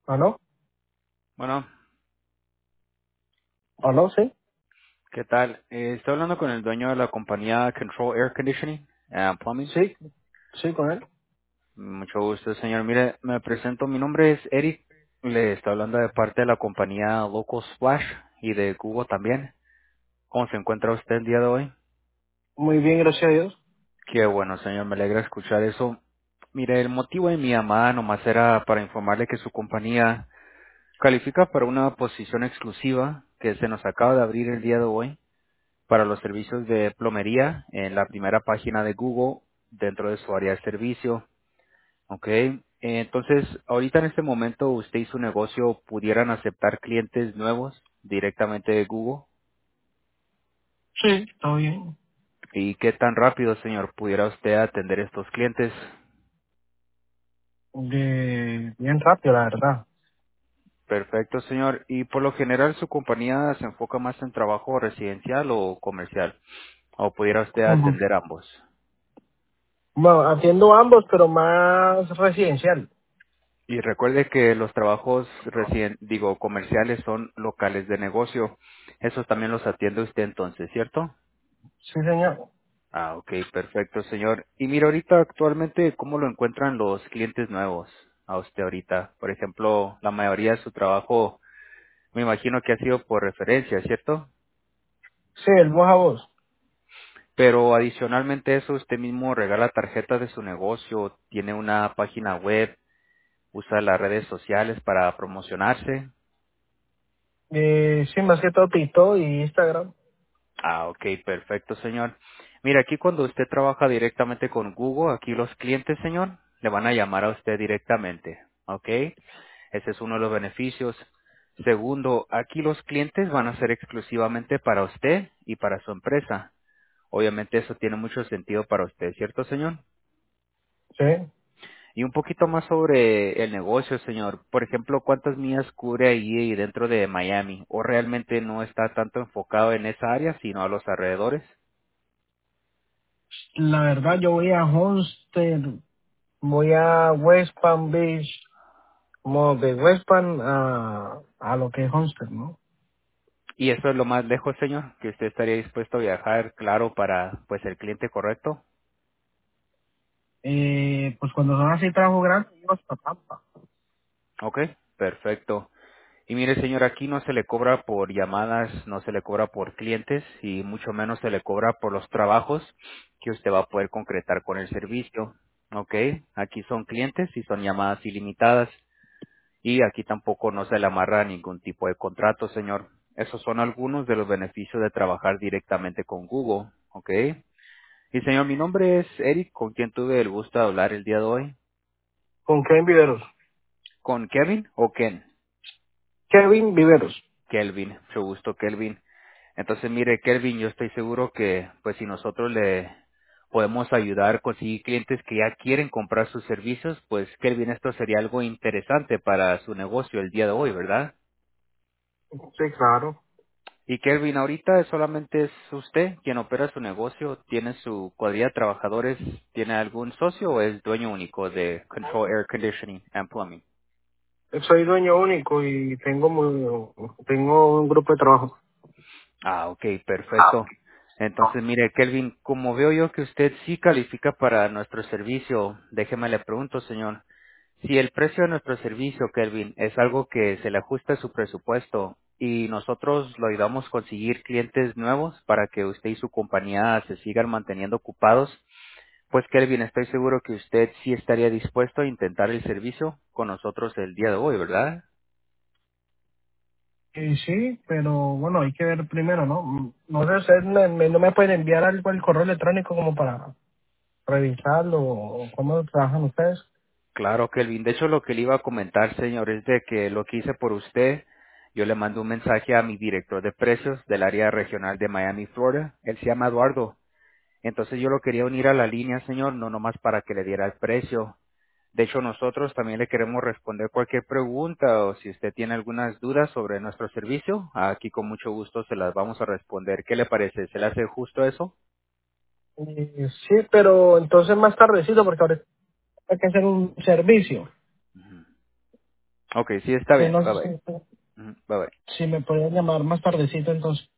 ¿Aló? Bueno, ¿Aló? Sí. ¿qué tal? Estoy hablando con el dueño de la compañía Control Air Conditioning and Plumbing. Sí, sí, con él. Mucho gusto, señor. Mire, me presento. Mi nombre es Eric. Le estoy hablando de parte de la compañía Local Splash y de Google también. ¿Cómo se encuentra usted el día de hoy? Muy bien, gracias a Dios. Qué bueno, señor. Me alegra escuchar eso. Mire, el motivo de mi llamada nomás era para informarle que su compañía califica para una posición exclusiva que se nos acaba de abrir el día de hoy para los servicios de plomería en la primera página de Google dentro de su área de servicio. ¿Ok? Entonces, ahorita en este momento usted y su negocio pudieran aceptar clientes nuevos directamente de Google. Sí, todo bien. ¿Y qué tan rápido, señor, pudiera usted atender estos clientes? Bien rápido, la verdad. Perfecto, señor. ¿Y por lo general su compañía se enfoca más en trabajo residencial o comercial? ¿O pudiera usted Ujú. atender ambos? Bueno, atiendo ambos, pero más residencial. Y recuerde que los trabajos comerciales son locales de negocio. Esos también los atiende usted entonces, ¿cierto? Sí, señor. Ah, ok, perfecto, señor. Y mira, ahorita actualmente, ¿cómo lo encuentran los clientes nuevos a usted ahorita? Por ejemplo, la mayoría de su trabajo, me imagino que ha sido por referencia, ¿cierto? Sí, el voz a voz. Pero adicionalmente a eso, usted mismo regala tarjetas de su negocio, tiene una página web, usa las redes sociales para promocionarse. Sí, más que todo TikTok y Instagram. Ah, ok, perfecto, señor. Mira, aquí cuando usted trabaja directamente con Google, aquí los clientes, señor, le van a llamar a usted directamente, ¿ok? Ese es uno de los beneficios. Segundo, aquí los clientes van a ser exclusivamente para usted y para su empresa. Obviamente eso tiene mucho sentido para usted, ¿cierto, señor? Sí. Y un poquito más sobre el negocio, señor. Por ejemplo, ¿cuántas millas cubre ahí dentro de Miami? ¿O realmente no está tanto enfocado en esa área, sino a los alrededores? La verdad, yo voy a Homestead, voy a West Palm Beach, como de West Palm a lo que es Homestead, ¿no? Y eso es lo más lejos, señor, que usted estaría dispuesto a viajar, claro, para pues el cliente correcto. Pues cuando son así trabajo grande, yo hasta Tampa. Ok, perfecto. Y mire, señor, aquí no se le cobra por llamadas, no se le cobra por clientes y mucho menos se le cobra por los trabajos que usted va a poder concretar con el servicio. Ok, aquí son clientes y son llamadas ilimitadas y aquí tampoco no se le amarra ningún tipo de contrato, señor. Esos son algunos de los beneficios de trabajar directamente con Google. Ok. Y señor, mi nombre es Eric, con quien tuve el gusto de hablar el día de hoy. ¿Con Kevin Viveros? ¿Con Kevin o Ken? Kevin Viveros. Kelvin, mucho gusto, Kelvin. Entonces, mire, Kelvin, yo estoy seguro que, pues, si nosotros le podemos ayudar a conseguir clientes que ya quieren comprar sus servicios, pues, Kelvin, esto sería algo interesante para su negocio el día de hoy, ¿verdad? Sí, claro. Y Kelvin, ahorita solamente es usted quien opera su negocio, tiene su cuadrilla de trabajadores, tiene algún socio o es dueño único de Control Air Conditioning and Plumbing. Soy dueño único y tengo un grupo de trabajo. Ah, ok, perfecto. Entonces, mire, Kelvin, como veo yo que usted sí califica para nuestro servicio, déjeme le pregunto, señor, si el precio de nuestro servicio, Kelvin, es algo que se le ajusta a su presupuesto y nosotros lo ayudamos a conseguir clientes nuevos para que usted y su compañía se sigan manteniendo ocupados, pues Kelvin, estoy seguro que usted sí estaría dispuesto a intentar el servicio con nosotros el día de hoy, ¿verdad? Sí, pero bueno, hay que ver primero, ¿no? No sé, ustedes no me pueden enviar algo al correo electrónico como para revisarlo o cómo trabajan ustedes. Claro, Kelvin. De hecho, lo que le iba a comentar, señor, es de que lo que hice por usted, yo le mandé un mensaje a mi director de precios del área regional de Miami, Florida. Él se llama Eduardo. Entonces yo lo quería unir a la línea, señor, no nomás para que le diera el precio. De hecho, nosotros también le queremos responder cualquier pregunta o si usted tiene algunas dudas sobre nuestro servicio, aquí con mucho gusto se las vamos a responder. ¿Qué le parece? ¿Se le hace justo eso? Sí, pero entonces más tardecito porque ahorita hay que hacer un servicio. Ok, sí, está Sí, bien. no Bye sé bye. Ujú, bye bye. si me podían llamar más tardecito entonces.